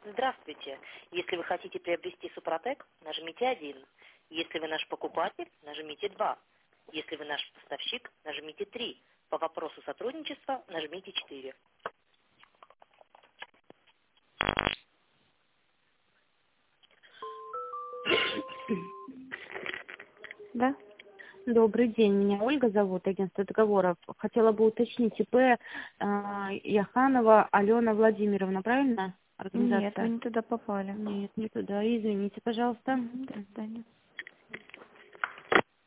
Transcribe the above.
Здравствуйте. Если вы хотите приобрести Супротек, нажмите 1. Если вы наш покупатель, нажмите 2. Если вы наш поставщик, нажмите 3. По вопросу сотрудничества нажмите 4. Да? Добрый день, меня Ольга зовут, агентство договоров. Хотела бы уточнить ИП Яханова Алена Владимировна, правильно? Нет, Организация? вы не туда попали. Нет, не туда. Извините, пожалуйста. До свидания.